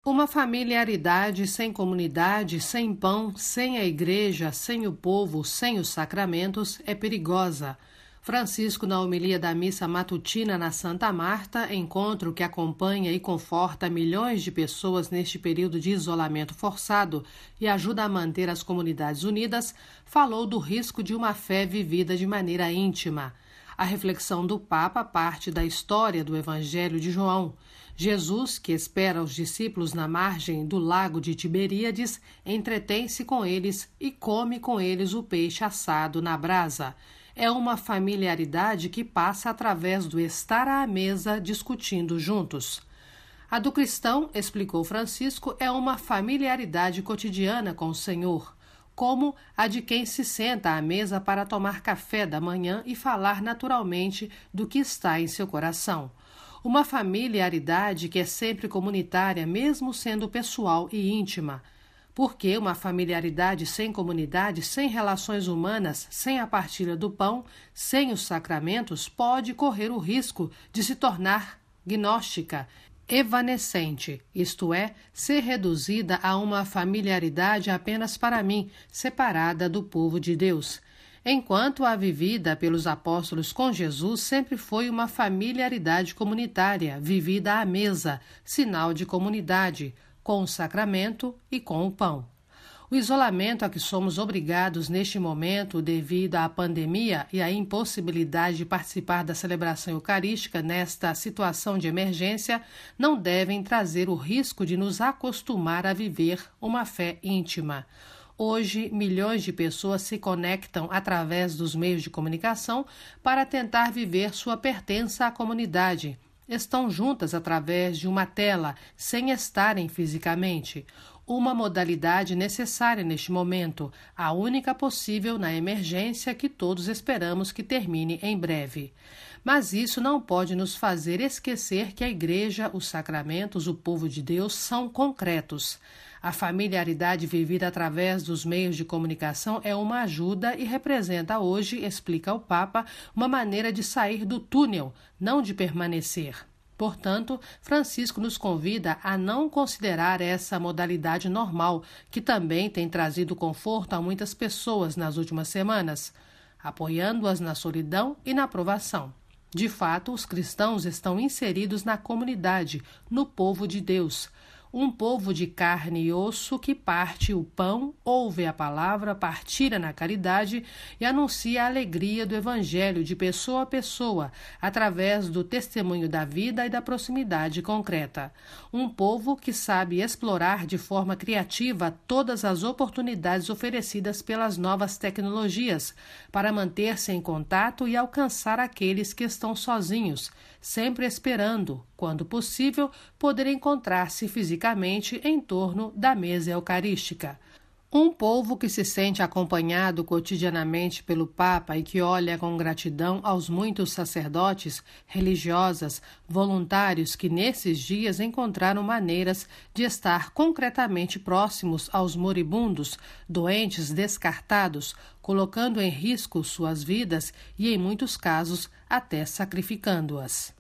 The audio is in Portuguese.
Uma familiaridade sem comunidade, sem pão, sem a igreja, sem o povo, sem os sacramentos é perigosa. Francisco, na homilia da missa matutina na Santa Marta, encontro que acompanha e conforta milhões de pessoas neste período de isolamento forçado e ajuda a manter as comunidades unidas, falou do risco de uma fé vivida de maneira íntima. A reflexão do Papa parte da história do Evangelho de João. Jesus, que espera os discípulos na margem do lago de Tiberíades, entretém-se com eles e come com eles o peixe assado na brasa. É uma familiaridade que passa através do estar à mesa discutindo juntos. A do cristão, explicou Francisco, é uma familiaridade cotidiana com o Senhor, como a de quem se senta à mesa para tomar café da manhã e falar naturalmente do que está em seu coração. Uma familiaridade que é sempre comunitária, mesmo sendo pessoal e íntima. Porque uma familiaridade sem comunidade, sem relações humanas, sem a partilha do pão, sem os sacramentos, pode correr o risco de se tornar gnóstica, evanescente, isto é, ser reduzida a uma familiaridade apenas para mim, separada do povo de Deus. Enquanto a vivida pelos apóstolos com Jesus sempre foi uma familiaridade comunitária, vivida à mesa, sinal de comunidade, com o sacramento e com o pão. O isolamento a que somos obrigados neste momento devido à pandemia e à impossibilidade de participar da celebração eucarística nesta situação de emergência não devem trazer o risco de nos acostumar a viver uma fé íntima. Hoje, milhões de pessoas se conectam através dos meios de comunicação para tentar viver sua pertença à comunidade. Estão juntas através de uma tela, sem estarem fisicamente. Uma modalidade necessária neste momento, a única possível na emergência que todos esperamos que termine em breve. Mas isso não pode nos fazer esquecer que a Igreja, os sacramentos, o povo de Deus são concretos. A familiaridade vivida através dos meios de comunicação é uma ajuda e representa hoje, explica o Papa, uma maneira de sair do túnel, não de permanecer. Portanto, Francisco nos convida a não considerar essa modalidade normal, que também tem trazido conforto a muitas pessoas nas últimas semanas, apoiando-as na solidão e na provação. De fato, os cristãos estão inseridos na comunidade, no povo de Deus. Um povo de carne e osso que parte o pão, ouve a palavra, partilha na caridade e anuncia a alegria do Evangelho de pessoa a pessoa, através do testemunho da vida e da proximidade concreta. Um povo que sabe explorar de forma criativa todas as oportunidades oferecidas pelas novas tecnologias, para manter-se em contato e alcançar aqueles que estão sozinhos, sempre esperando, quando possível, poder encontrar-se fisicamente em torno da mesa eucarística. Um povo que se sente acompanhado cotidianamente pelo Papa e que olha com gratidão aos muitos sacerdotes, religiosas, voluntários que nesses dias encontraram maneiras de estar concretamente próximos aos moribundos, doentes, descartados, colocando em risco suas vidas e, em muitos casos, até sacrificando-as.